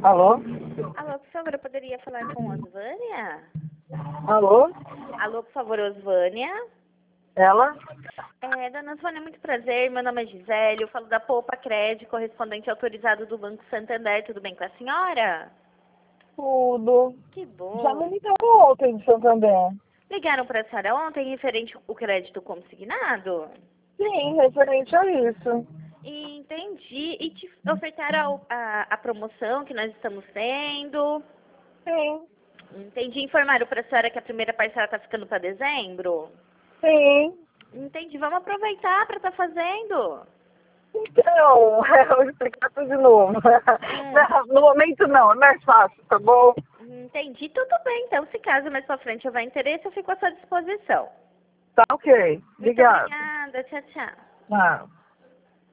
Alô? Alô, por favor, eu poderia falar com Osvânia? Alô? Alô, por favor, Osvânia? Ela? Dona Osvânia, muito prazer. Meu nome é Gisele, eu falo da Poupa Crédito, correspondente autorizado do Banco Santander. Tudo bem com a senhora? Tudo. Que Já me bom. ligaram ontem de Santander. Ligaram para a senhora ontem referente ao crédito consignado? Sim, referente a isso. Entendi. E te ofertaram a promoção que nós estamos tendo? Sim, Entendi. Informaram para a senhora que a primeira parcela está ficando para dezembro? sim. Entendi. Vamos aproveitar para estar fazendo. Então, eu vou explicar tudo de novo. Não, no momento não, é mais fácil, tá bom? Entendi. Tudo bem. Então, se caso mais pra frente houver interesse, eu fico à sua disposição. Tá ok. Muito Obrigada. obrigada. Tchau, tchau. Ah.